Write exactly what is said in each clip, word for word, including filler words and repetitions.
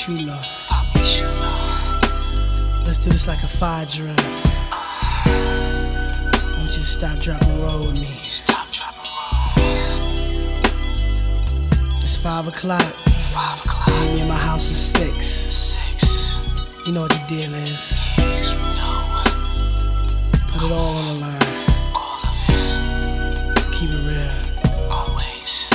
true love. Let's do this like a fire drill. I want you to stop, drop, and roll with me. Stop, drop, and roll. It's five o'clock. Five o'clock. Meet me in my house at six. Six. You know what the deal is. You know. Put it all on the line. All of it. Keep it real. Always.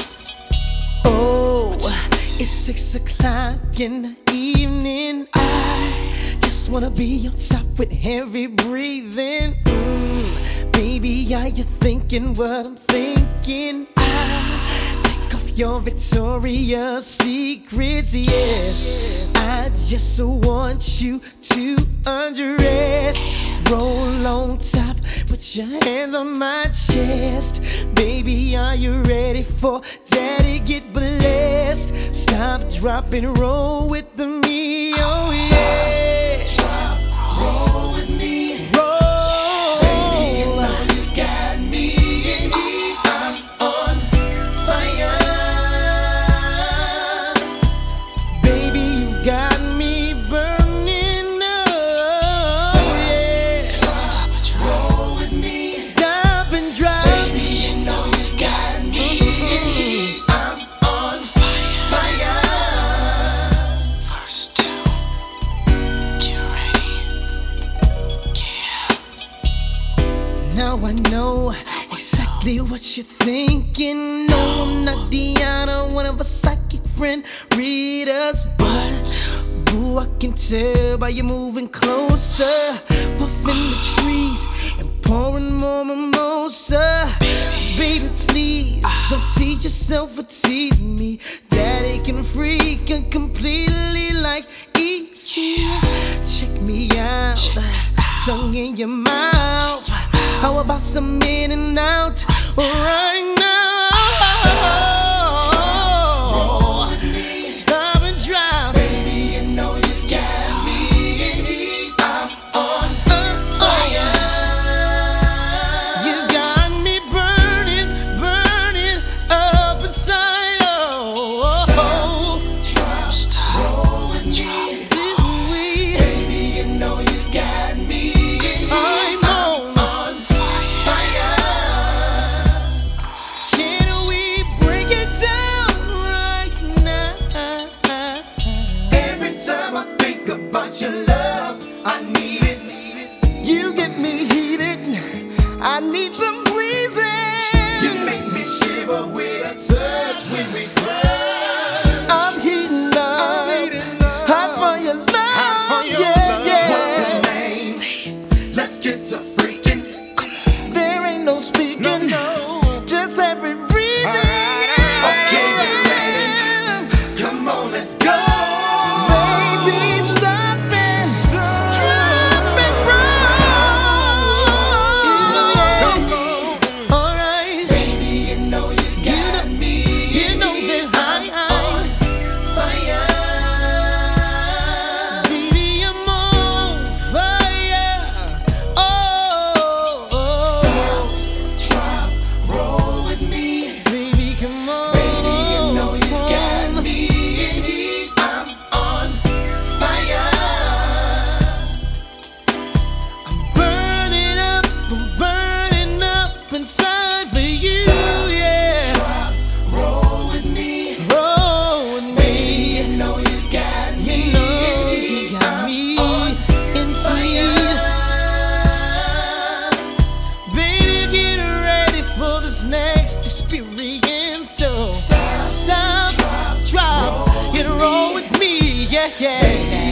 Oh, it's six o'clock in the evening. I just wanna be on top with heavy breathing. Mm, baby, are you thinking what I'm thinking? I take off your Victoria's Secrets, yes. I just want you to undress. Roll on top, put your hands on my chest. Baby, are you ready for daddy get blessed? Stop, drop, and roll with me, oh yeah. Stop, roll with me. Roll. Baby, you know you got me in heat. I'm on fire. Baby, you've got me burning up. Stop, yeah. stop, roll with me. Stop and drop. Baby, you know you got me in heat. I'm on fire. Verse two. Get ready. Yeah. Now I know exactly what you're thinking. No, I'm not Deanna, one of a psychic friend read us, but boo, I can tell by you moving closer, puffing the trees and pouring more mimosa. Baby, please don't teach yourself or tease me. Daddy can freak and completely like easy. Check me out, tongue in your mouth. How about some in and out right now? Roll with me. Stop and drop. Baby, you know you got me in heat. I'm on fire. You got me burning, burning up inside. Oh, Stop, drop, roll with me. do we? Baby, you know you got me in heat. I'm on. on fire. Can we break it down right now? Every time I think about your love, I need it. You get me heated. I need some pleasing. You make me shiver with a touch when we crush. I'm heating up. I'm heating up. Hot for your love. Hot for your yeah, love. yeah. What's his name? Let's get to freaking. There ain't no speaking. No, no. Just every breathing. Okay, get ready. Come on, let's go. Baby, stop and Stop. drop and roll. Come on. All right. Baby, you know you got me. You know that I, on fire. baby, I'm on fire. Oh, oh, Stop, drop, roll with me. baby, come on. Baby, you know you got me in heat. I'm on fire. Burning up, I'm burning up inside for you, yeah. Drop, roll with me. Roll with Baby, me. you know you got me You know in you heat. got me I'm in on fire. fire. Baby, get ready for this next experience. So Stop, stop, drop, drop, roll and with roll me. with me, yeah, yeah. Baby,